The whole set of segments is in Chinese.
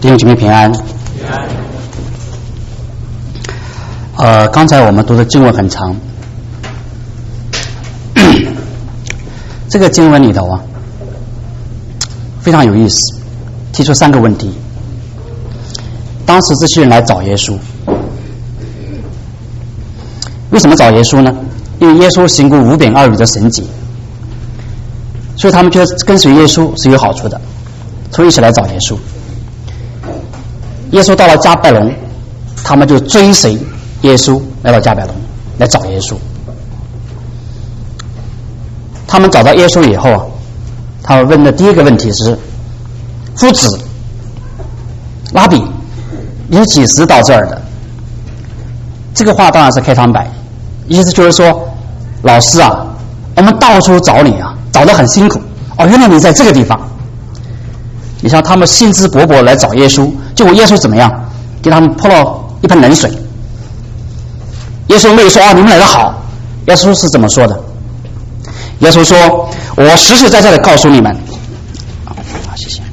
弟兄姐妹平安。刚才我们读的经文很长，这个经文里头非常有意思，提出3个问题。当时这些人来找耶稣，为什么找耶稣呢？因为耶稣行过5饼2鱼的神迹，所以他们觉得跟随耶稣是有好处的，所以一起来找耶稣。耶稣到了迦百农，他们就追随耶稣来到迦百农来找耶稣。他们找到耶稣以后他们问的第一个问题是：夫子，拉比，你几时到这儿的？这个话当然是开场白，意思就是说，老师我们到处找你找得很辛苦。原来你在这个地方。你像他们兴致勃勃来找耶稣，结果耶稣怎么样？给他们泼了一盆冷水。耶稣没有说你们来得好。耶稣是怎么说的？耶稣说：我实实在在的告诉你们。谢谢。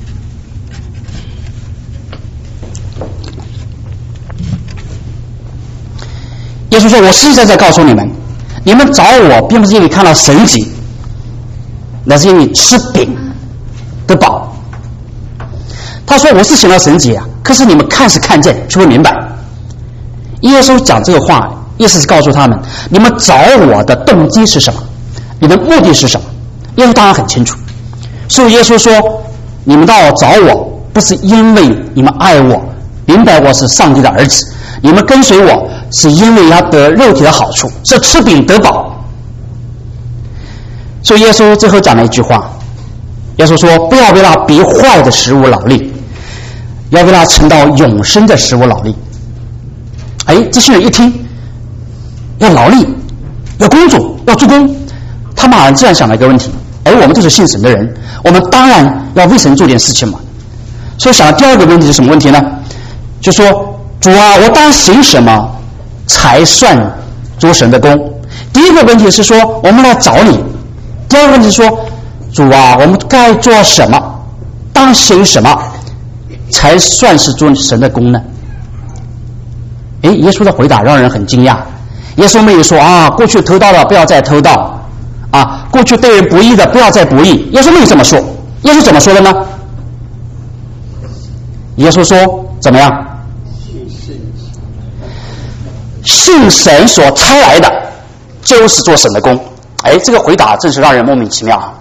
耶稣说：我实实在在告诉你们，你们找我并不是因为看到神迹，那是因为吃饼得饱。他说：我是行了神迹可是你们看是看见，却不明白。耶稣讲这个话，意思是告诉他们，你们找我的动机是什么，你的目的是什么。耶稣当然很清楚，所以耶稣说，你们到找我不是因为你们爱我，明白我是上帝的儿子，你们跟随我是因为要得肉体的好处，是吃饼得饱。所以耶稣最后讲了一句话，耶稣说：不要为那比坏的食物劳力，要为那存到永生的食物劳力。这些人一听要劳力，要工作，要做工，他们好像这样想了一个问题：我们都是信神的人，我们当然要为神做点事情嘛。所以想到第二个问题是什么问题呢？就说：主我当行什么才算做神的工？第一个问题是说我们来找你，第二个问题是说：主我们该做什么，当行什么才算是做神的工呢？耶稣的回答让人很惊讶。耶稣没有说过去偷盗的不要再偷盗过去对人不义的不要再不义。耶稣没有这么说。耶稣怎么说的呢？耶稣说怎么样？信神所差来的就是做神的工。这个回答真是让人莫名其妙。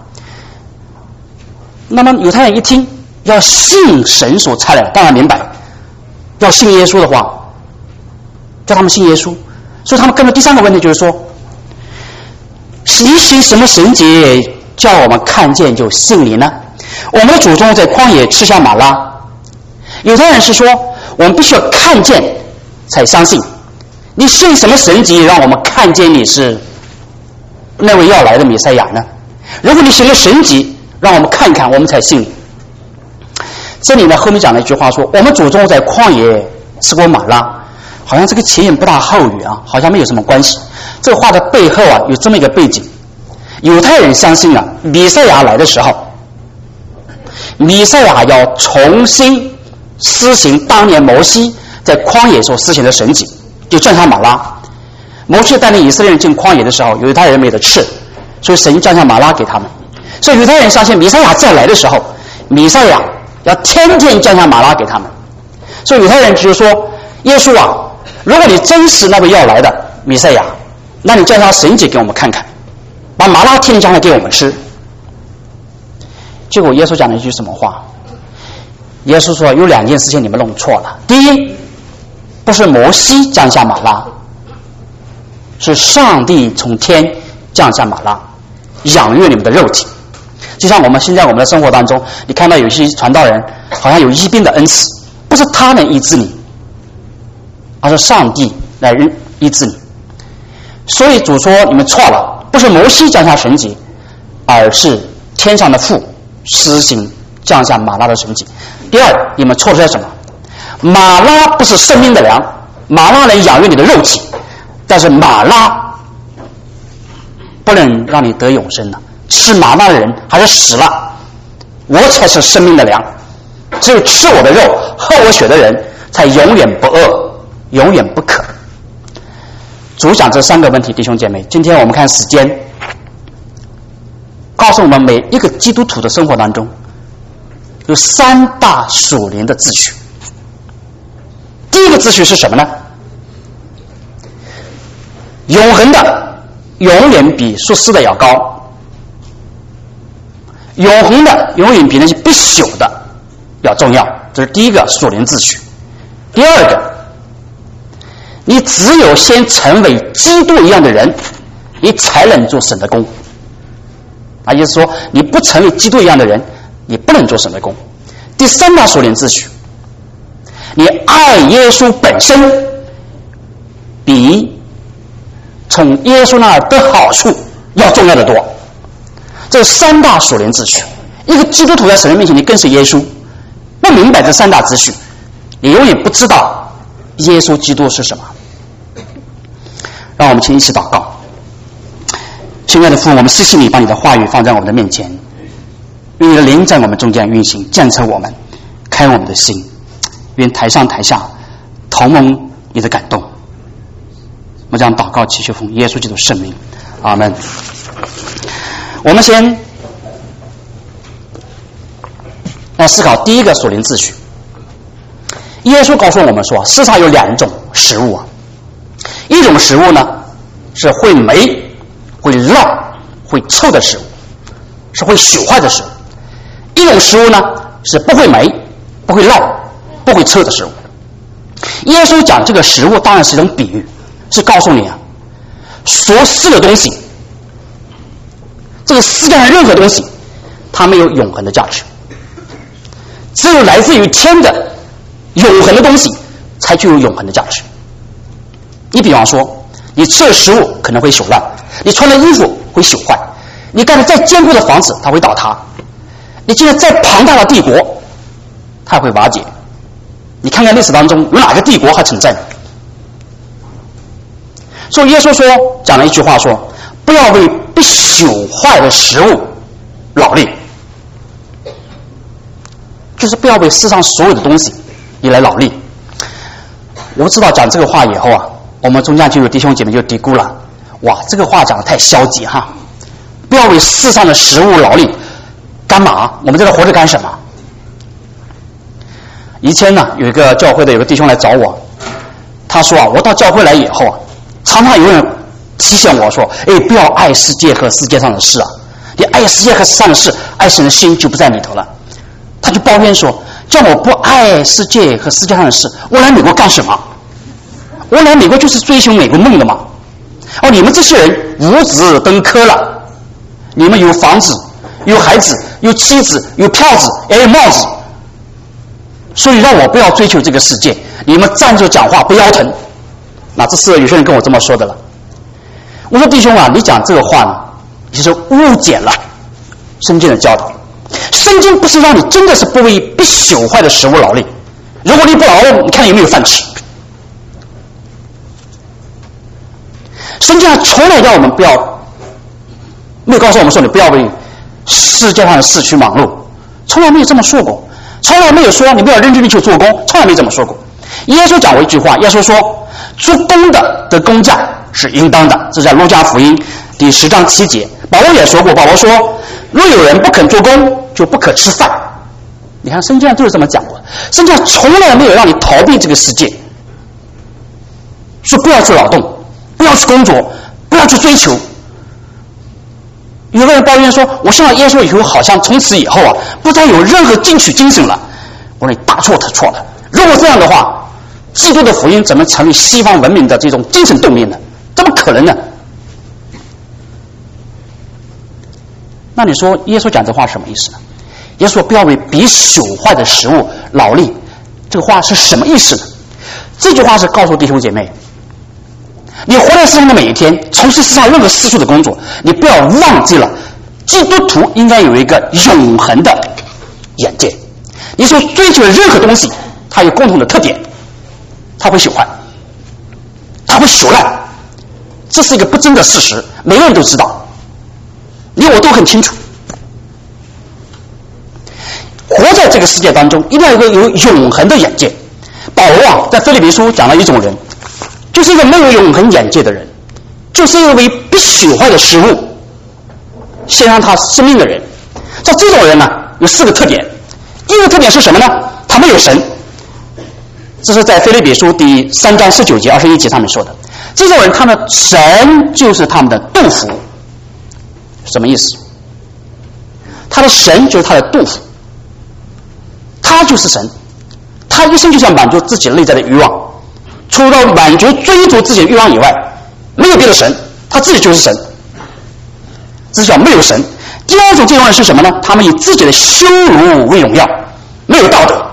那么犹太人一听要信神所差来的，当然明白要信耶稣的话，叫他们信耶稣。所以他们跟着第3个问题就是说，你行什么神迹叫我们看见就信你呢？我们的祖宗在旷野吃下玛拉。犹太人是说我们必须要看见才相信，你信什么神迹让我们看见你是那位要来的弥赛亚呢？如果你行了神迹让我们看看，我们才信你。这里呢后面讲了一句话说，我们祖宗在旷野吃过玛拉，好像这个前言不大后语好像没有什么关系。这个话的背后有这么一个背景：犹太人相信弥赛亚来的时候，弥赛亚要重新施行当年摩西在旷野所施行的神迹，就降下玛拉。摩西带领以色列人进旷野的时候，犹太人没得吃，所以神降下玛拉给他们。所以犹太人相信弥赛亚再来的时候，弥赛亚要天天降下玛拉给他们。所以犹太人就说：耶稣如果你真是那位要来的弥赛亚，那你降下神迹给我们看看，把玛拉天天降下给我们吃。结果耶稣讲了一句什么话？耶稣说有2件事情你们弄错了。第一，不是摩西降下玛拉，是上帝从天降下玛拉，养育你们的肉体。就像我们现在我们的生活当中，你看到有些传道人好像有医病的恩赐，不是他能医治你，而是上帝来医治你。所以主说你们错了，不是摩西降下神迹，而是天上的父施行降下玛拉的神迹。第二，你们错在什么？玛拉不是生命的粮，玛拉能养育你的肉体，但是玛拉不能让你得永生的。吃玛拉的人还是死了，我才是生命的粮。 只有吃我的肉、喝我血的人，才永远不饿，永远不渴。主讲这3个问题，弟兄姐妹，今天我们看时间，告诉我们每一个基督徒的生活当中有3大属灵的秩序。第一个秩序是什么呢？永恒的永远比属世的要高，永恒的永远比那些必朽的要重要，这是第一个属灵秩序。第二个，你只有先成为基督一样的人，你才能做神的工。也就是说，你不成为基督一样的人，你不能做神的工。第3大属灵秩序，你爱耶稣本身比从耶稣那儿得好处要重要的多。这是3大属灵秩序。一个基督徒在神的面前，你跟随耶稣，不明白这3大秩序，你永远不知道耶稣基督是什么。让我们请一起祷告。亲爱的父，我们谢谢你把你的话语放在我们的面前，愿你的灵在我们中间运行，建设我们，开我们的心，愿台上台下同蒙你的感动。我们将祷告祈求奉耶稣基督圣名，阿们。我们先来思考第一个属灵秩序。耶稣告诉我们说，世上有2种食物啊，一种食物呢是会霉、会烂、会臭的食物，是会朽坏的食物；一种食物呢是不会霉、不会烂、不会臭的食物。耶稣讲这个食物当然是一种比喻，是告诉你啊，所是的东西，这个世界上任何东西，它没有永恒的价值，只有来自于天的永恒的东西才具有永恒的价值。你比方说，你吃的食物可能会朽烂，你穿的衣服会朽坏，你盖的再坚固的房子它会倒塌，你建的再庞大的帝国它会瓦解。你看看历史当中有哪个帝国还存在？所以耶稣说，讲了一句话说，不要为不朽坏的食物劳力，就是不要为世上所有的东西你来劳力。我知道讲这个话以后啊，我们中间就有弟兄姐妹就嘀咕了，哇，这个话讲得太消极哈！不要为世上的食物劳力，干嘛？我们在这活着干什么？以前呢，有一个教会的有个弟兄来找我，他说啊，我到教会来以后啊，常常有人提醒我说，不要爱世界和世界上的事啊，你爱世界和世上的事，爱神的心就不在里头了。他就抱怨说，叫我不爱世界和世界上的事，我来美国干什么？我来美国就是追求美国梦的嘛。你们这些人五子登科了，你们有房子、有孩子、有妻子、有票子，也有帽子，所以让我不要追求这个世界，你们站着讲话不腰疼。那这是有些人跟我这么说的了。我说弟兄啊，你讲这个话呢，就是误解了圣经的教导。圣经不是让你真的是不为不朽坏的食物劳力，如果你不劳动，你看有没有饭吃？圣经上从来要我们不要，没有告诉我们说你不要为世界上的事去忙碌，从来没有这么说过，从来没有说你不要认真地去做工，从来没这么说过。耶稣讲过一句话，耶稣说，做工的工价是应当的，这在路加福音第10章7节。保罗也说过，保罗说，若有人不肯做工，就不可吃饭。你看圣经上就是这么讲过，圣经上从来没有让你逃避这个世界，说不要去劳动，不要去工作，不要去追求。有个人抱怨说，我信了耶稣以后，好像从此以后啊，不再有任何进取精神了。我说你大错特错了，如果这样的话，基督的福音怎么成为西方文明的这种精神动力呢？怎么可能呢？那你说耶稣讲这话什么意思呢？耶稣说不要为比朽坏的食物劳力，这个话是什么意思呢？这句话是告诉弟兄姐妹，你活在世上的每一天，从事世上任何世俗的工作，你不要忘记了，基督徒应该有一个永恒的眼界。你所追求的任何东西，它有共同的特点，它会朽坏，它会朽烂，这是一个不争的事实，每个人都知道，你我都很清楚。 活在这个世界当中，一定要有永恒的眼界。保罗啊，在腓立比书讲了一种人，就是一个没有永恒眼界的人，就是因为必朽坏的食物献上他生命的人。像这种人呢，有4个特点。第一个特点是什么呢？他没有神。这是在腓立比书第3章19节、21节上面说的。这种人，他的神就是他们的肚腹。什么意思？他的神就是他的肚腹，他就是神，他一生就想满足自己内在的欲望，除了满足追逐自己的欲望以外，没有别的神，他自己就是神。这叫没有神。第二种这种人是什么呢？他们以自己的羞辱为荣耀，没有道德。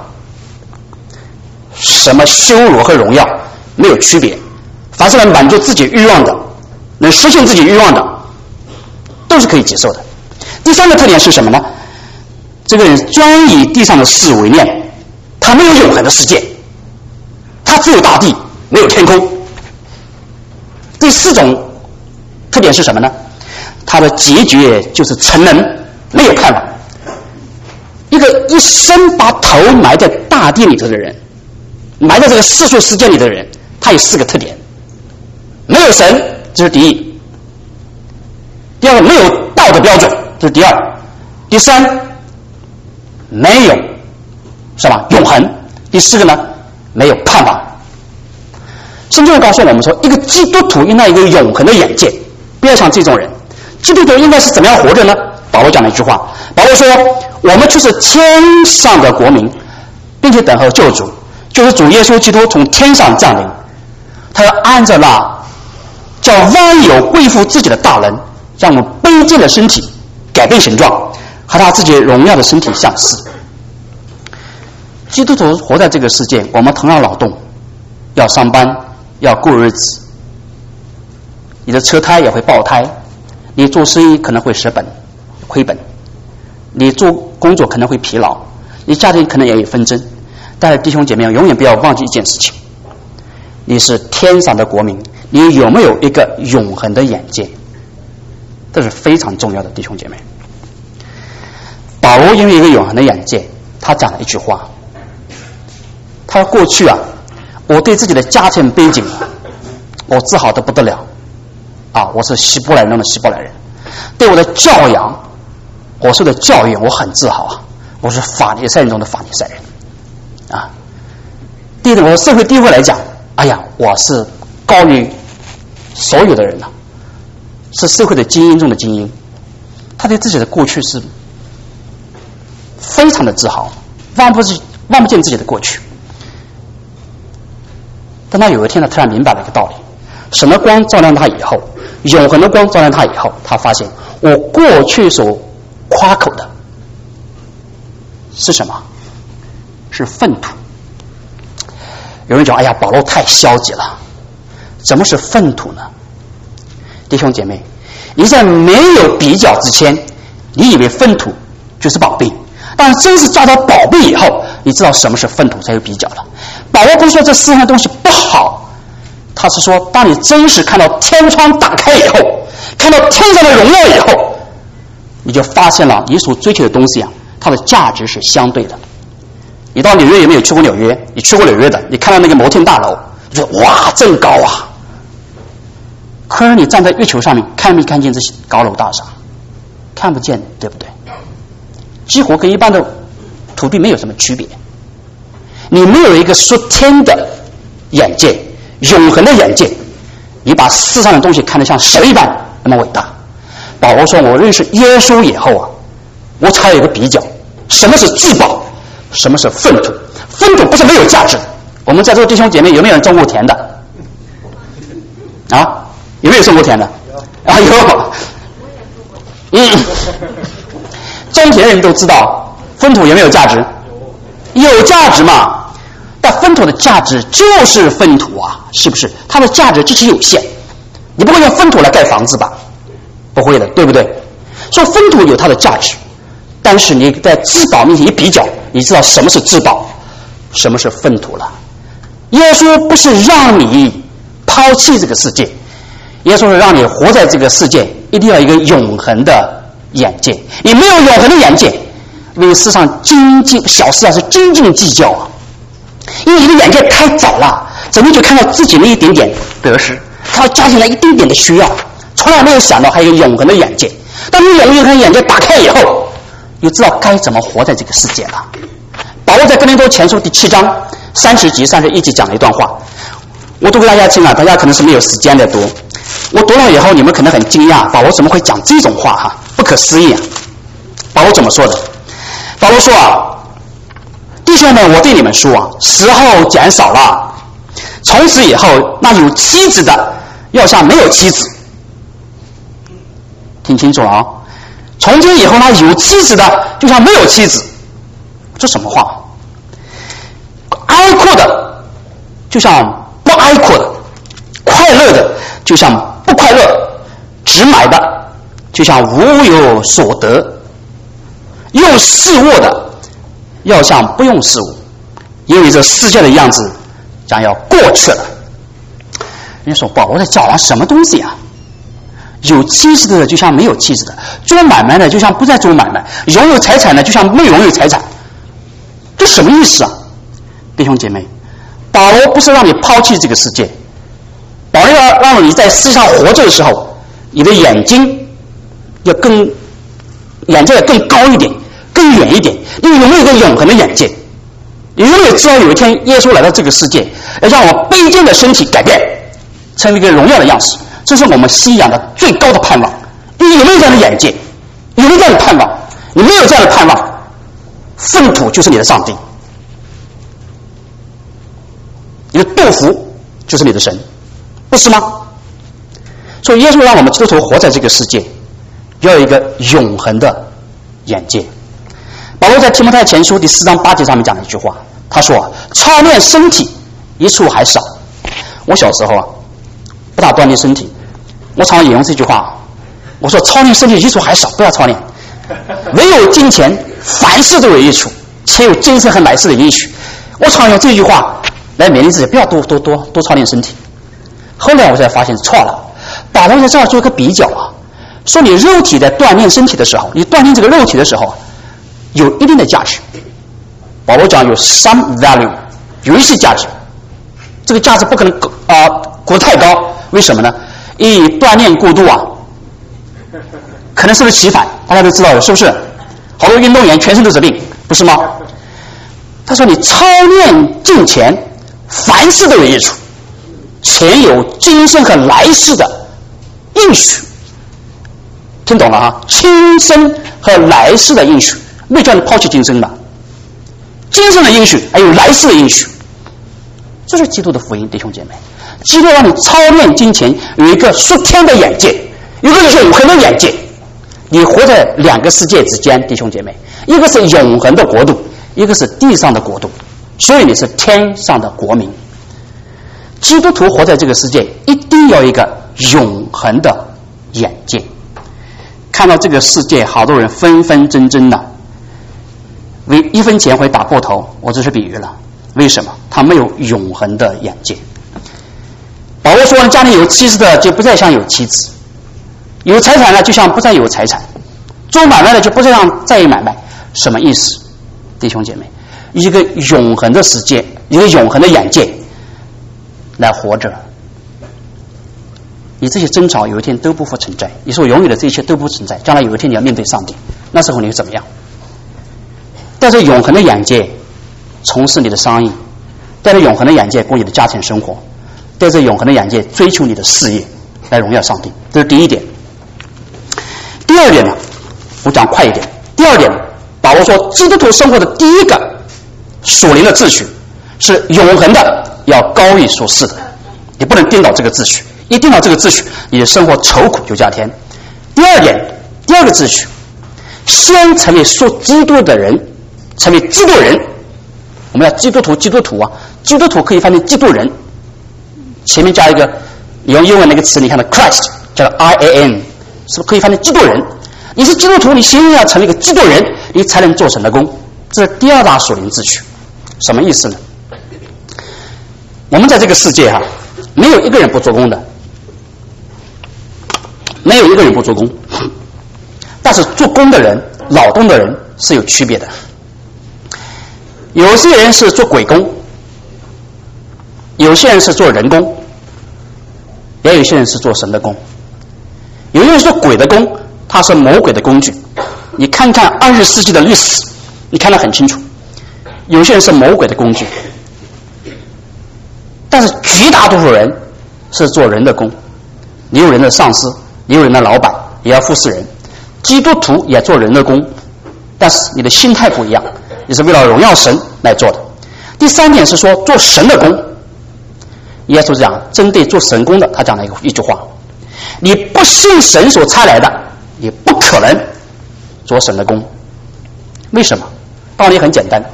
什么羞辱和荣耀没有区别，凡是能满足自己欲望的，能实现自己欲望的，都是可以接受的。第3个特点是什么呢？这个人专以地上的事为念，他没有永恒的世界，他只有大地，没有天空。第4种特点是什么呢？他的结局就是沉沦，没有盼望。一个一生把头埋在大地里头的人，埋在这个世俗世界里的人，他有4个特点：没有神，这是第一；第二个，没有道德标准，这是第二；第3，没有什么永恒；第4个呢，没有盼望。圣经告诉我们说，一个基督徒应该有一个永恒的眼界，不要像这种人。基督徒应该是怎么样活着呢？保罗讲了一句话，保罗说，我们就是天上的国民，并且等候救主，就是主耶稣基督从天上降临。他要按照那叫万有归附自己的大能，让我们卑贱的身体改变形状，和他自己荣耀的身体相似。基督徒活在这个世界，我们同样劳动，要上班，要过日子，你的车胎也会爆胎，你做生意可能会蚀本亏本，你做工作可能会疲劳，你家庭可能也有纷争。但是弟兄姐妹，永远不要忘记一件事情，你是天上的国民，你有没有一个永恒的眼界？这是非常重要的，弟兄姐妹。保罗因为一个永恒的眼界，他讲了一句话，他说，过去啊，我对自己的家庭背景我自豪得不得了啊！我是希伯来人中的希伯来人，对我的教养，我受的教育，我很自豪啊！我是法利赛人中的法利赛人啊！第一个，我的社会地位来讲，哎呀，我是高于所有的人了，是社会的精英中的精英。他对自己的过去是非常的自豪，望不见自己的过去。但他有一天呢，突然明白了一个道理：神的光照亮他以后，永恒的光照亮他以后，他发现我过去所夸口的是什么？是粪土。有人讲，哎呀，保罗太消极了，怎么是粪土呢？弟兄姐妹，你在没有比较之前，你以为粪土就是宝贝，但真是抓到宝贝以后，你知道什么是粪土，才有比较了。保罗不是说这世上的东西不好，他是说，当你真实看到天窗打开以后，看到天上的荣耀以后，你就发现了你所追求的东西啊，它的价值是相对的。你到纽约有没有去过纽约？你去过纽约的，你看到那个摩天大楼，你觉得哇，真高啊！可是你站在月球上面，看没看见这些高楼大厦？看不见，对不对？几乎跟一般的土地没有什么区别。你没有一个属天的眼界，永恒的眼界，你把世上的东西看得像神一般那么伟大。保罗说，我认识耶稣以后啊，我才有一个比较，什么是至宝，什么是粪土。粪土不是没有价值。我们在座弟兄姐妹有没有人种过田的啊？有没有种过田的啊？有。种田的人都知道粪土有没有价值？有价值嘛。但粪土的价值就是粪土啊，是不是？它的价值极其有限。你不会用粪土来盖房子吧？不会的，对不对？所以粪土有它的价值，但是你在至宝面前一比较，你知道什么是至宝，什么是粪土了。耶稣不是让你抛弃这个世界，耶稣是让你活在这个世界，一定要有一个永恒的眼界。你没有永恒的眼界， 为世上小事是斤斤计较啊。因为你的眼界太窄了，整天就看到自己的一点点得失，看到家庭的一丁点的需要，从来没有想到还有永恒的眼界。当你永恒的眼界打开以后，你知道该怎么活在这个世界了。保罗在哥林多前书第7章30节31节讲了一段话，我读给大家听啊，大家可能是没有时间的读。我读了以后，你们可能很惊讶，保罗怎么会讲这种话哈？不可思议啊！保罗怎么说的？保罗说啊，弟兄们，我对你们说啊，时候减少了，从此以后，那有妻子的要像没有妻子。听清楚了啊！从今以后，那有妻子的就像没有妻子。这什么话？哀哭的就像不哀哭的，快乐的就像不快乐，只买的就像无有所得，用事物的要像不用事物，因为这世界的样子将要过去了。人家说保罗在讲什么东西啊？有妻子的就像没有妻子的，做买卖的就像不再做买卖，拥有财产的就像没拥有财产。这什么意思啊？弟兄姐妹，保罗不是让你抛弃这个世界，保罗要让你在世界上活着的时候，你的眼睛要更高一点，更远一点。你有没有一个永恒的眼界？你有没有知道有一天耶稣来到这个世界，要让我卑贱的身体改变，成为一个荣耀的样式？这是我们信仰的最高的盼望。你有没有这样的眼界？有没有这样的盼望？你没有这样的盼望，粪土就是你的上帝，你的杜甫就是你的神，不是吗？所以耶稣让我们基督徒活在这个世界，要有一个永恒的眼界。保罗在提摩太前书第4章8节上面讲了一句话，他说操练身体一处还少。我小时候啊不大锻炼身体，我常引用这句话，我说操练身体一处还少，不要操练，唯有金钱凡事都有益处，且有今生和来世的应许。我常用这句话来勉励自己，不要多操练身体。后来我才发现错了，保罗在这儿做一个比较啊，说你肉体在锻炼身体的时候，你锻炼这个肉体的时候有一定的价值。保罗讲有 some value， 有一些价值，这个价值不可能估太高。为什么呢？以锻炼过度啊，可能是不是起反？大家都知道的，是不是？好多运动员全身都是病，不是吗？他说你操练敬虔，凡事都有益处，且有今生和来世的应许。听懂了哈？今生和来世的应许，没叫你抛弃今生的，今生的应许还有来世的应许，这是基督的福音，弟兄姐妹。基督让你操练金钱，有一个属天的眼界，有一个永恒的眼界。你活在两个世界之间，弟兄姐妹，一个是永恒的国度，一个是地上的国度，所以你是天上的国民。基督徒活在这个世界，一定要有一个永恒的眼界。看到这个世界，好多人纷纷争的，为1分钱会打破头，我这是比喻了。为什么？他没有永恒的眼界。保罗说，家里有妻子的就不再像有妻子，有财产的就像不再有财产，做买卖的就不再像再有买卖。什么意思？弟兄姐妹，一个永恒的世界，一个永恒的眼界来活着，你这些争吵有一天都不复存在。你说永远的这一切都不存在，将来有一天你要面对上帝，那时候你会怎么样？带着永恒的眼界从事你的生意，带着永恒的眼界过你的家庭生活，带着永恒的眼界追求你的事业，来荣耀上帝。这是第一点。第二点呢，我讲快一点。第二点，保罗说基督徒生活的第一个属灵的秩序是永恒的要高于所世的，你不能颠倒这个秩序，一颠倒这个秩序，你的生活愁苦就加添。第二点，第二个秩序，先成为属基督的人，成为基督人。我们要基督徒啊，基督徒可以翻译基督人，前面加一个，你用英文那个词，你看到 Christ 叫做 IAN， 是不是可以翻译基督人？你是基督徒，你先要成为一个基督人，你才能做神的工。这是第二大属灵秩序。什么意思呢？我们在这个世界没有一个人不做工的，没有一个人不做工。但是做工的人、劳动的人是有区别的。有些人是做鬼工，有些人是做人工，也有些人是做神的工。有些人做鬼的工，他是魔鬼的工具。你看看20世纪的历史，你看得很清楚。有些人是魔鬼的工具，但是绝大多数人是做人的工。你有人的上司，你有人的老板，也要服侍人。基督徒也做人的工，但是你的心态不一样，你是为了荣耀神来做的。第三点是说做神的工。耶稣讲针对做神工的，他讲了一句话：你不信神所差来的，你不可能做神的工。为什么？道理很简单，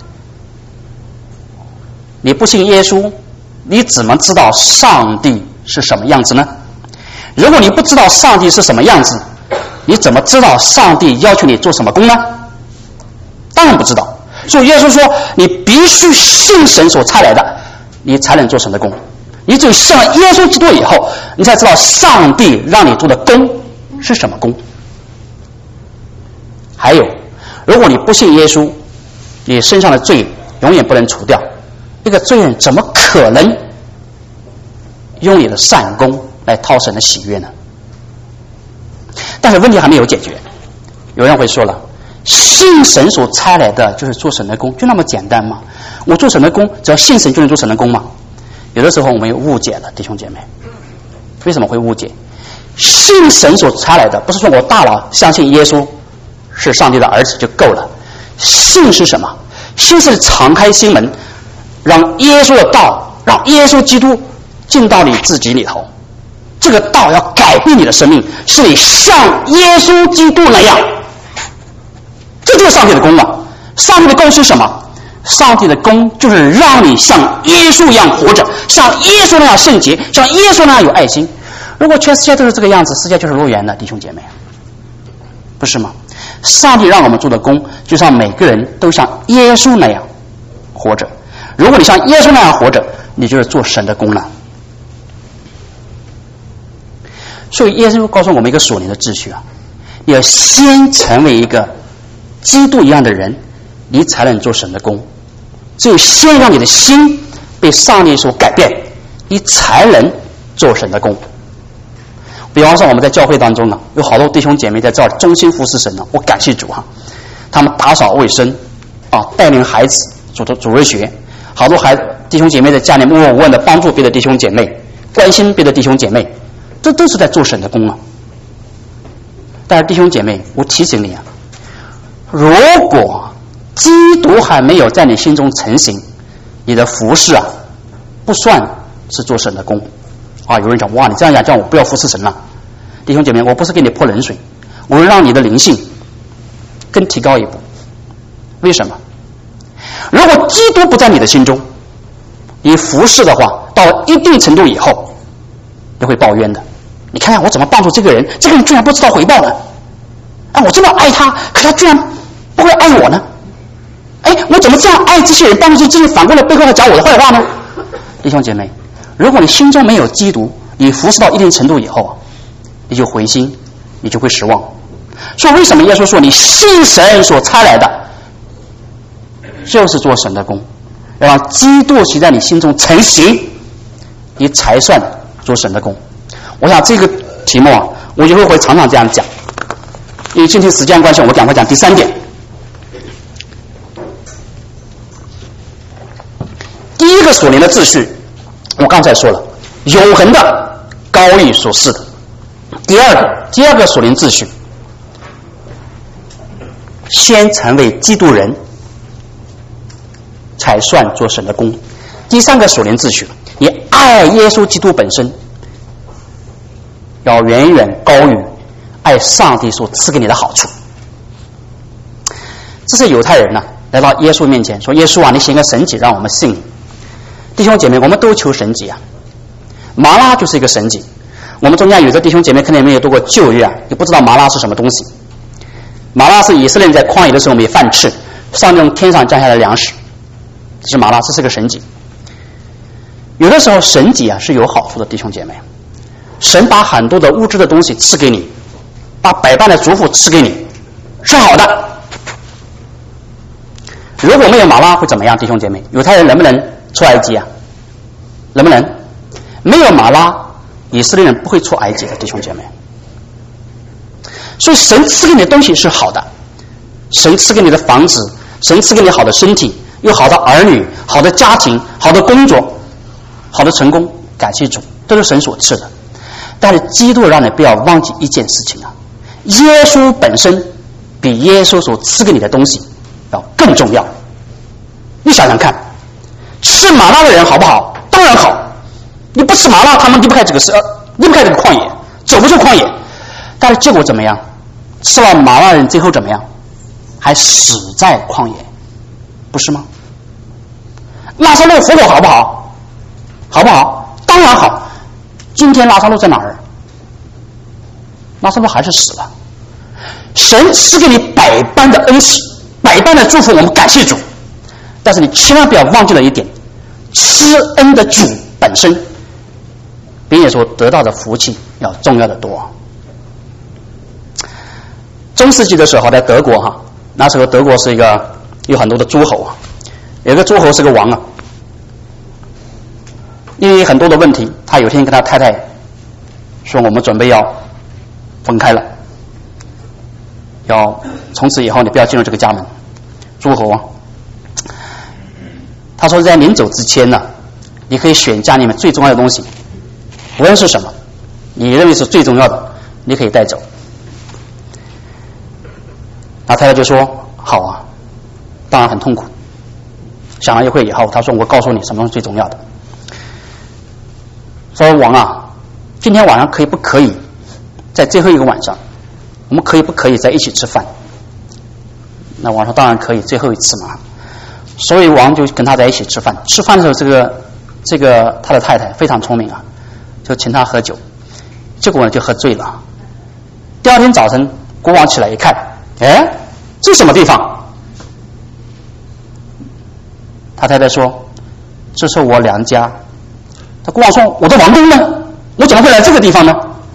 你不信耶稣，你怎么知道上帝是什么样子呢？如果你不知道上帝是什么样子，你怎么知道上帝要求你做什么工呢？当然不知道。所以耶稣说你必须信神所差来的，你才能做神的工。你只有信了耶稣基督以后，你才知道上帝让你做的工是什么工。还有，如果你不信耶稣，你身上的罪永远不能除掉。一个罪人怎么可能用你的善功来讨神的喜悦呢？但是问题还没有解决。有人会说了，信神所差来的就是做神的工，就那么简单吗？我做神的工，只要信神就能做神的工吗？有的时候我们误解了，弟兄姐妹。为什么会误解？信神所差来的，不是说我大脑相信耶稣是上帝的儿子就够了。信是什么？信是敞开心门，让耶稣的道，让耶稣基督进到你自己里头。这个道要改变你的生命，使你像耶稣基督那样。这就是上帝的功啊！上帝的功是什么？上帝的功就是让你像耶稣一样活着，像耶稣那样圣洁，像耶稣那样有爱心。如果全世界都是这个样子，世界就是乐园了，弟兄姐妹，不是吗？上帝让我们做的功，就让每个人都像耶稣那样活着。如果你像耶稣那样活着，你就是做神的功了。所以耶稣告诉我们一个属灵的秩序啊，你要先成为一个基督一样的人，你才能做神的功。只有先让你的心被上帝所改变，你才能做神的功。比方说我们在教会当中呢，有好多弟兄姐妹在这儿忠心服侍神呢，我感谢主哈。他们打扫卫生啊，带领孩子主日学，好多弟兄姐妹在家里默默无闻的帮助别的弟兄姐妹，关心别的弟兄姐妹，这都是在做神的功啊。但是弟兄姐妹，我提醒你啊，如果基督还没有在你心中成型，你的服侍啊不算是做神的功啊。有人讲，哇，你这样讲叫我不要服侍神了。弟兄姐妹，我不是给你泼冷水，我会让你的灵性更提高一步。为什么？如果基督不在你的心中，你服侍的话，到一定程度以后你会抱怨的。你看看我怎么帮助这个人，这个人居然不知道回报呢？啊，我这么爱他，可他居然不会爱我呢？哎，我怎么这样爱这些人，帮助这些人，反过来背后来讲我的坏话呢？弟兄姐妹，如果你心中没有基督，你服侍到一定程度以后，你就灰心，你就会失望。所以为什么耶稣说你信神所差来的就是做神的功，要让基督其在你心中成型，你才算做神的功。我想这个题目啊，我以后会常常这样讲，因为今天时间关系，我赶快讲第三点。第一个属灵的秩序，我刚才说了，永恒的高于所示的。第二个属灵秩序，先成为基督人，才算做神的功。第三个属灵秩序，你爱耶稣基督本身，要远远高于爱上帝所赐给你的好处。这是犹太人来到耶稣面前说，耶稣啊，你行个神迹让我们信你。弟兄姐妹，我们都求神迹啊，麻拉就是一个神迹。我们中间有的弟兄姐妹可能没有读过旧约啊，也不知道麻拉是什么东西。麻拉是以色列人在旷野的时候没饭吃，上帝从天上降下来粮食，这是麻拉，这是个神迹。有的时候神迹啊是有好处的，弟兄姐妹，神把很多的物质的东西赐给你，把百般的祝福赐给你，是好的。 如果没有玛拉会怎么样？弟兄姐妹，犹太人能不能出埃及啊？能不能？没有玛拉，以色列人不会出埃及的，弟兄姐妹。所以神赐给你的东西是好的，神赐给你的房子，神赐给你好的身体，有好的儿女，好的家庭，好的工作，好的成功，感谢主，都是神所赐的。但是基督让你不要忘记一件事情啊，耶稣本身比耶稣所赐给你的东西要更重要。你想想看，吃麻辣的人好不好？当然好。你不吃麻辣，他们离不开这个旷野，走不出旷野。但是结果怎么样？吃了麻辣的人最后怎么样？还死在旷野，不是吗？拉撒路复活好不好？好不好？当然好。今天拉撒路在哪儿？拉撒路还是死了。神赐给你百般的恩赐，百般的祝福，我们感谢主。但是你千万不要忘记了一点，施恩的主本身比你所得到的福气要重要的多。中世纪的时候，在德国哈，那时候德国是一个有很多的诸侯啊，有一个诸侯是个王啊，因为很多的问题，他有一天跟他太太说：“我们准备要分开了，要从此以后你不要进入这个家门。”诸侯啊，他说在临走之前呢，你可以选家里面最重要的东西，无论是什么，你认为是最重要的，你可以带走。那太太就说：“好啊。”当然很痛苦。想了一会以后，他说：“我告诉你什么是最重要的。”说：“王啊，今天晚上可以不可以在最后一个晚上，我们可以不可以在一起吃饭？”那王说：“当然可以，最后一次嘛。”所以王就跟他在一起吃饭。吃饭的时候，这个他的太太非常聪明啊，就请他喝酒，结果呢就喝醉了。第二天早晨，国王起来一看，哎，这是什么地方？他太太说：“这是我娘家。”他国王说：“我的王宫呢？我怎么会来这个地方呢？”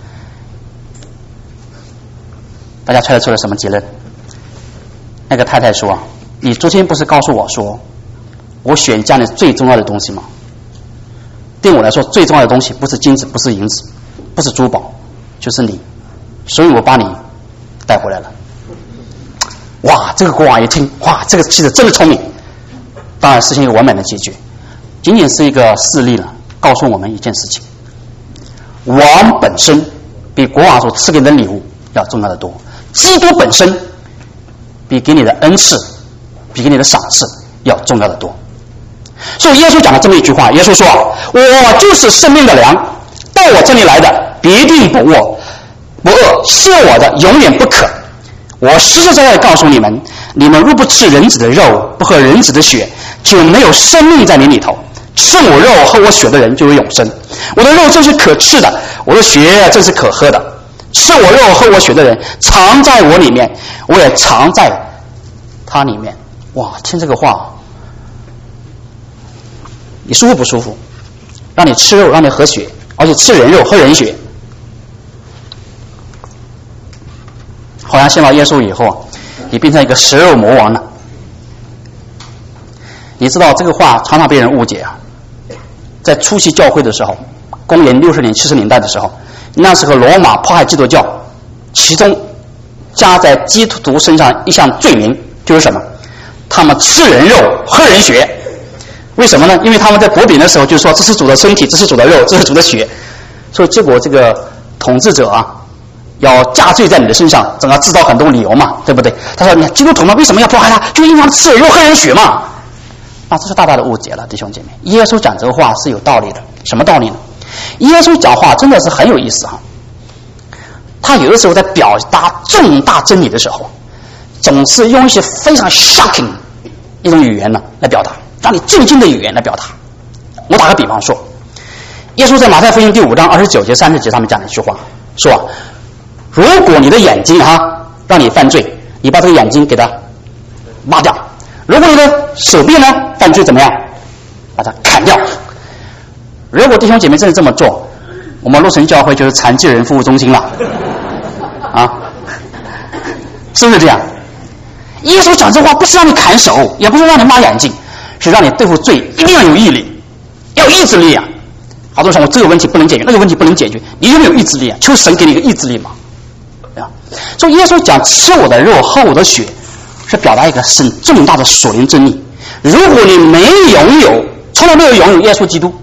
大家猜得出来什么结论？那个太太说：“你昨天不是告诉我说，我选家里最重要的东西吗？对我来说，最重要的东西不是金子，不是银子，不是珠宝，就是你，所以我把你带回来了。”哇，这个国王一听，哇，这个妻子真的聪明。当然，事情有完美的解决，仅仅是一个事例了，告诉我们一件事情：王本身比国王所赐给你的礼物要重要的多，基督本身比给你的恩赐，比给你的赏赐要重要的多。所以耶稣讲了这么一句话，耶稣说：“我就是生命的粮，到我这里来的必定不饿，信我的永远不渴。我实实在在告诉你们，你们若不吃人子的肉，不喝人子的血，就没有生命在你里头。吃我肉喝我血的人就有永生。我的肉真是可吃的，我的血真是可喝的。吃我肉喝我血的人藏在我里面，我也藏在他里面。”哇，听这个话，你舒服不舒服？让你吃肉，让你喝血，而且吃人肉喝人血。好像信了耶稣以后啊，你变成一个食肉魔王了。你知道这个话常常被人误解啊。在初期教会的时候，公元60年、70年代的时候，那时候罗马迫害基督教，其中加在基督徒身上一项罪名就是什么？他们吃人肉喝人血。为什么呢？因为他们在薄饼的时候就说这是主的身体，这是主的肉，这是主的血。所以结果这个统治者啊，要加罪在你的身上，总要制造很多理由嘛，对不对？他说：“你基督徒嘛，为什么要迫害他？就因为他们吃人肉喝人血嘛。”那这是大大的误解了，弟兄姐妹。耶稣讲这个话是有道理的。什么道理呢？耶稣讲话真的是很有意思啊。他有的时候在表达重大真理的时候，总是用一些非常 shocking 一种语言呢来表达，让你震惊的语言来表达。我打个比方说，耶稣在马太福音第5章29节、30节上面讲了一句话，说：“如果你的眼睛让你犯罪，你把这个眼睛给它挖掉；如果你的手臂呢犯罪怎么样，把它砍掉。”如果弟兄姐妹真的这么做，我们洛城教会就是残疾人服务中心了啊，是不是这样？ 耶稣讲这话不是让你砍手，也不是让你抹眼睛，是让你对付罪一定要有毅力，要有意志力啊！好多人说我这个问题不能解决，那个问题不能解决，你有没有意志力啊？求神给你一个意志力嘛，对吧？所以耶稣讲吃我的肉喝我的血，是表达一个很重大的属灵真理。如果你没拥有，从来没有拥有耶稣基督，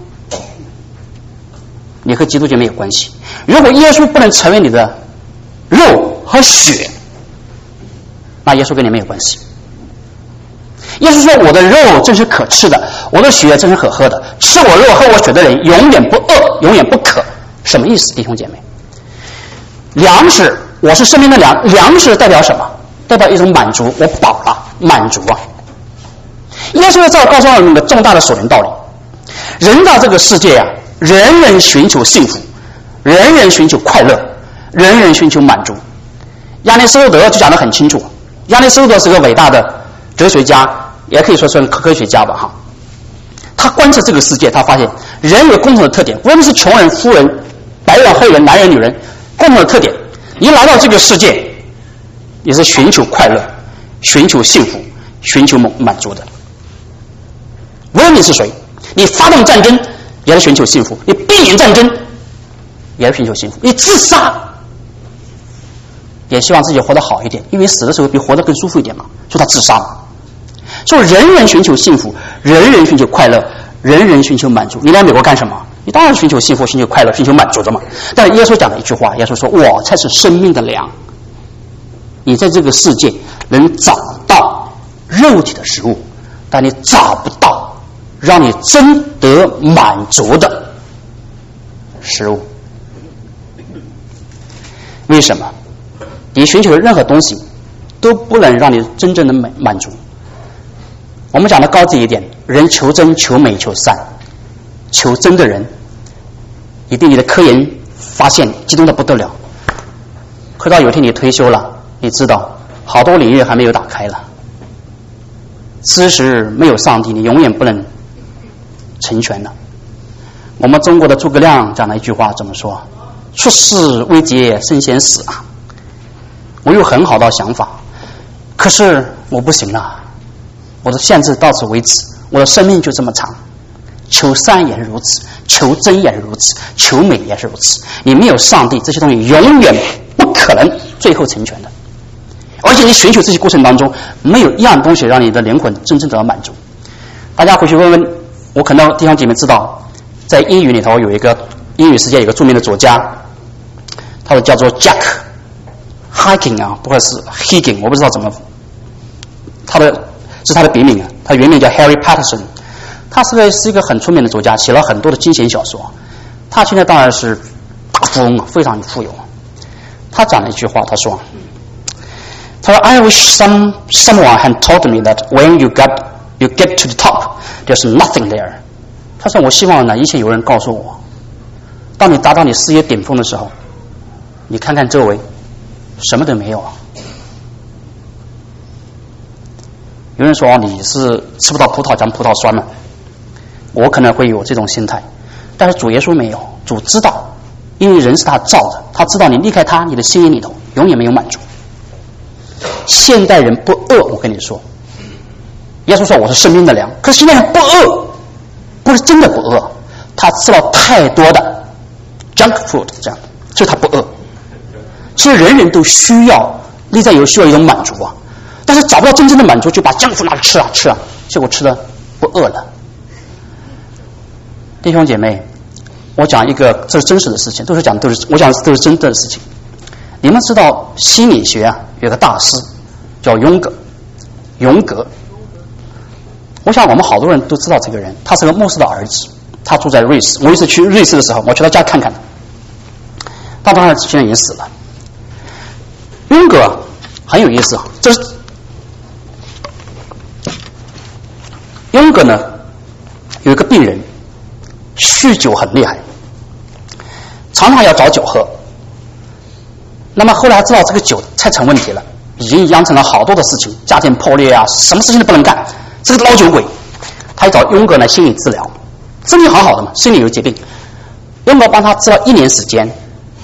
你和基督就没有关系。如果耶稣不能成为你的肉和血，那耶稣跟你没有关系。耶稣说我的肉真是可吃的，我的血真是可喝的，吃我肉喝我血的人永远不饿，永远不渴。什么意思，弟兄姐妹？粮食，我是生命的粮，粮食代表什么？代表一种满足，我饱了，满足啊。耶稣在告诉我们的重大的属灵道理。人到这个世界啊，人人寻求幸福，人人寻求快乐，人人寻求满足。亚里士多德就讲得很清楚，亚里士多德是个伟大的哲学家，也可以说是科学家吧哈。他观测这个世界，他发现人有共同的特点，无论是穷人、富人、白人、黑人、男人、女人，共同的特点。你来到这个世界，你是寻求快乐、寻求幸福、寻求满足的。无论你是谁，你发动战争也是寻求幸福，你避免战争也是寻求幸福，你自杀也希望自己活得好一点，因为死的时候比活得更舒服一点嘛，所以他自杀嘛。所以人人寻求幸福，人人寻求快乐，人人寻求满足。你来美国干什么？你当然是寻求幸福、寻求快乐、寻求满足的嘛。但是耶稣讲了一句话，耶稣说我才是生命的粮。你在这个世界能找到肉体的食物，但你找不到让你真得满足的食物。为什么？你寻求的任何东西都不能让你真正的满足。我们讲的高级一点，人求真、求美、求善。求真的人一定你的科研发现激动的不得了，可到有一天你退休了，你知道好多领域还没有打开了。知识没有上帝，你永远不能成全了。我们中国的诸葛亮讲了一句话，怎么说？出师未捷身先死啊！我有很好的想法，可是我不行了，我的限制到此为止，我的生命就这么长。求善也是如此，求真也是如此，求美也是如此。你没有上帝，这些东西永远不可能最后成全的。而且你寻求这些过程当中，没有一样东西让你的灵魂真正得到满足。大家回去问问，我可能弟兄姐妹知道，在英语里头有一个英语世界有一个著名的作家，他是叫做 Jack Higgins 啊，不会是 Higgins， 我不知道怎么，是他的笔名啊，他原名叫 Harry Patterson。他是一个很出名的作家，写了很多的惊险小说。他现在当然是大富翁，非常富有。他讲了一句话，他说 I wish someone had told me that when you get to the top, there's nothing there。 他说我希望呢，以前有人告诉我，当你达到你事业顶峰的时候，你看看周围，什么都没有啊。有人说你是吃不到葡萄讲葡萄酸了，我可能会有这种心态，但是主耶稣没有，主知道，因为人是他造的，他知道你离开他，你的心灵里头永远没有满足。现代人不饿，我跟你说，耶稣说我是生命的粮，可是现代人不饿，不是真的不饿，他吃了太多的 junk food， 这样，所以他不饿。其实人人都需要，内在有需要一种满足啊，但是找不到真正的满足，就把 junk food 拿着吃啊吃啊，结果吃的不饿了。弟兄姐妹，我讲一个这是真实的事情，我讲都是真的事情。你们知道心理学啊，有个大师叫荣格。我想我们好多人都知道这个人，他是个牧师的儿子，他住在瑞士。我一次去瑞士的时候，我去他家看看，他当然现在已经死了。荣格很有意思啊，这是荣格呢有一个病人，酗酒很厉害，常常要找酒喝。那么后来知道这个酒太成问题了，已经养成了好多的事情，家庭破裂啊，什么事情都不能干，这个老酒鬼。他一找荣格来心理治疗，身体好好的嘛，心里有疾病，荣格帮他治了1年时间，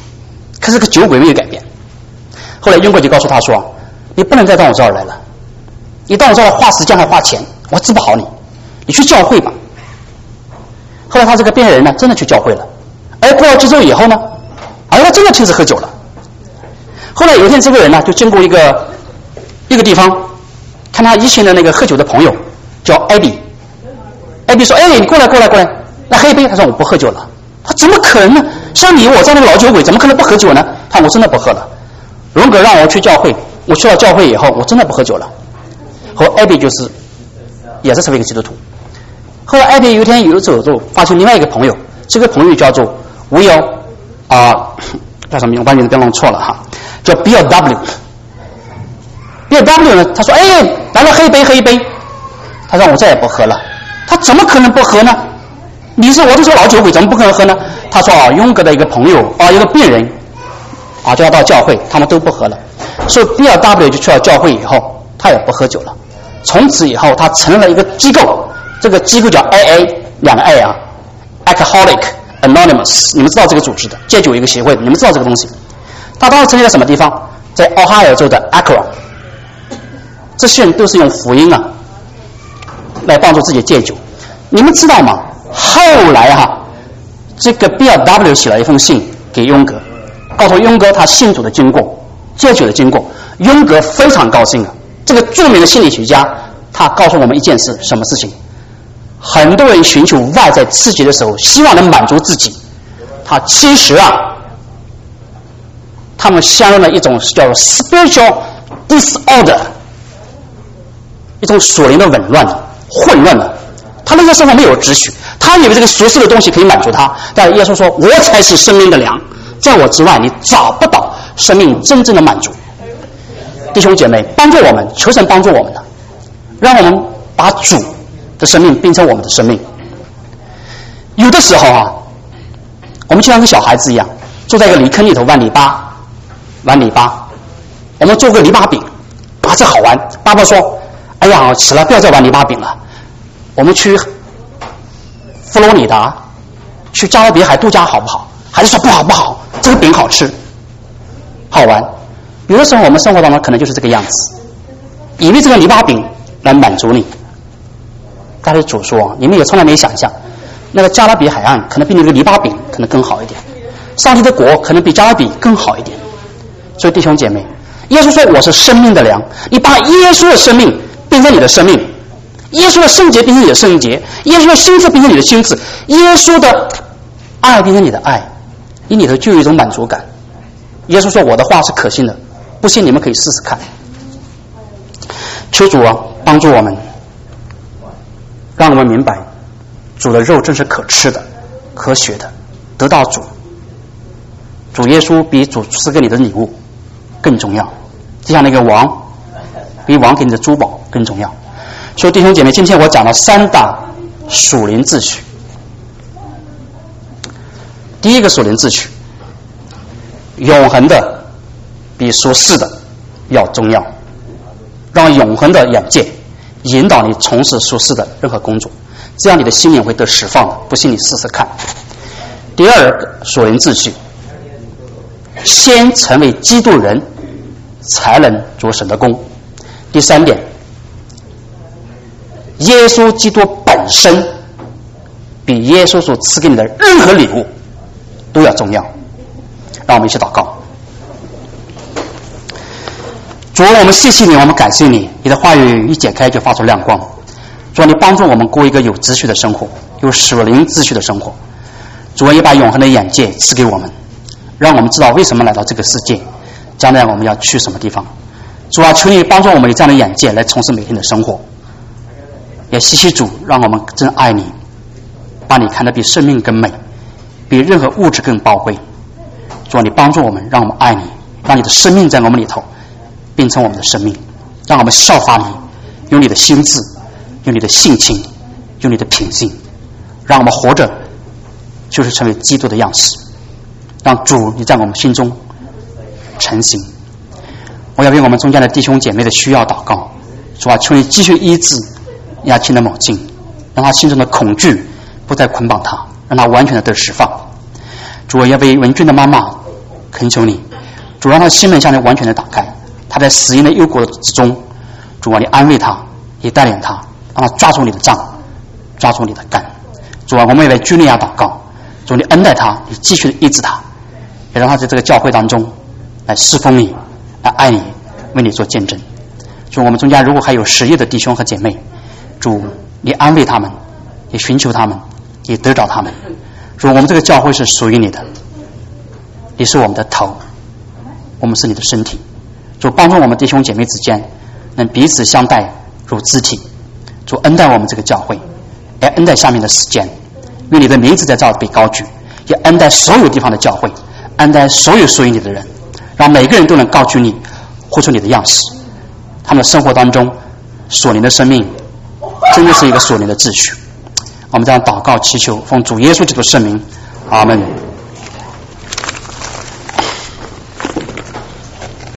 可是这个酒鬼没有改变。后来荣格就告诉他说，你不能再到我这儿来了， 你当我这花时间还花钱，我治不好你，你去教会吧。后来他这个病人呢，真的去教会了，而过了几周以后呢，他真的停止喝酒了。后来有一天，这个人呢就经过一个地方，看他以前的那个喝酒的朋友叫艾比。艾比说：“哎，你过来，来喝一杯。”他说：“我不喝酒了。”他怎么可能呢？像你我这样的老酒鬼，怎么可能不喝酒呢？他说：“我真的不喝了。荣格让我去教会，我去了教会以后，我真的不喝酒了。”和艾比也是成为一个基督徒。后来艾比有一天走，发现另外一个朋友，这个朋友叫做Will叫什么名？我把名字给弄错了哈，叫 Bill W。Bill W 呢？他说：“哎，来喝一杯。”他说：“我再也不喝了。”他怎么可能不喝呢？我这是老酒鬼，怎么不可能喝呢？他说：“荣格的一个朋友一个病人叫他到教会，他们都不喝了。所以 Bill W 就去了教会以后，他也不喝酒了。从此以后，他成立了一个机构，这个机构叫 AA， 2个 A Alcoholic Anonymous， 你们知道这个组织的，戒酒一个协会的，你们知道这个东西。他当时成立在什么地方？在俄亥俄州的 Akron。这些人都是用福音来帮助自己戒酒。你们知道吗？后来这个 Bill W 写了一封信给荣格，告诉荣格他信主的经过，戒酒的经过。荣格非常高兴这个著名的心理学家，他告诉我们一件事，什么事情？很多人寻求外在刺激的时候，希望能满足自己，其实他们陷入了一种叫做 spiritual disorder， 一种属灵的紊乱、混乱的。他那个生活没有秩序，他以为这个俗世的东西可以满足他，但是耶稣说：“我才是生命的粮，在我之外，你找不到生命真正的满足。”弟兄姐妹，帮助我们，求神帮助我们让我们把主的生命变成我们的生命。有的时候我们就像个小孩子一样，坐在一个泥坑里头玩泥巴。我们做个泥巴饼，这好玩。爸爸说：“哎呀，起来，不要再玩泥巴饼了，我们去佛罗里达，去加勒比海度假好不好？”孩子说：“不好，这个饼好吃，好玩。”有的时候我们生活当中可能就是这个样子，以为这个泥巴饼来满足你。但是主说，你们也从来没想象，那个加勒比海岸可能比那个泥巴饼可能更好一点，上帝的国可能比加勒比更好一点。所以弟兄姐妹，耶稣说我是生命的粮，你把耶稣的生命变成你的生命，耶稣的圣洁变成你的圣洁，耶稣的心智变成你的心智，耶稣的爱变成你的爱，你里头就有一种满足感。耶稣说我的话是可信的，不信你们可以试试看。求主帮助我们，让我们明白主的肉真是可吃的可血的，得到主耶稣比主赐给你的礼物更重要，就像那个王比王给你的珠宝更重要。所以弟兄姐妹，今天我讲了3大属灵秩序。第一个属灵秩序，永恒的比俗世的要重要，让永恒的眼界引导你从事俗世的任何工作，这样你的心灵会得释放的，不信你试试看。第二个属灵秩序，先成为基督人才能做神的工。第3点，耶稣基督本身比耶稣所赐给你的任何礼物都要重要。让我们一起祷告。主，我们谢谢你，我们感谢你，你的话语一解开就发出亮光。主，你帮助我们过一个有秩序的生活，有属灵秩序的生活。主，也把永恒的眼界赐给我们，让我们知道为什么来到这个世界，将来我们要去什么地方。主啊，求你帮助我们有这样的眼界来从事每天的生活。也谢谢主，让我们真爱你，把你看得比生命更美，比任何物质更宝贵。主啊，你帮助我们，让我们爱你，让你的生命在我们里头变成我们的生命，让我们效法你，用你的心智，用你的性情，用你的品性，让我们活着就是成为基督的样式，让主你在我们心中成型。我要为我们中间的弟兄姐妹的需要祷告。主啊，求你继续医治亚青的某境，让他心中的恐惧不再捆绑他，让他完全的得释放。主啊，要为文俊的妈妈恳求你，主让他的心门向你完全的打开，他在死荫的幽谷之中， 主啊，你安慰他，也带领他，让他抓住你的杖，抓住你的竿。主啊，我们也为居利亚祷告，主你恩待他，你继续的医治他，也让他在这个教会当中来侍奉你，来爱你，为你做见证。主，我们中间如果还有失业的弟兄和姐妹，主你安慰他们，也寻求他们，也得着他们。主，我们这个教会是属于你的，你是我们的头，我们是你的身体。主，帮助我们弟兄姐妹之间能彼此相待如肢体。主，恩待我们这个教会，也恩待下面的时间，因为你的名字在这儿被高举，也恩待所有地方的教会，恩待所有属于你的人，让每个人都能高举你，活出你的样式。他们的生活当中属灵的生命真的是一个属灵的秩序。我们这样祷告祈求，奉主耶稣基督圣名，阿们。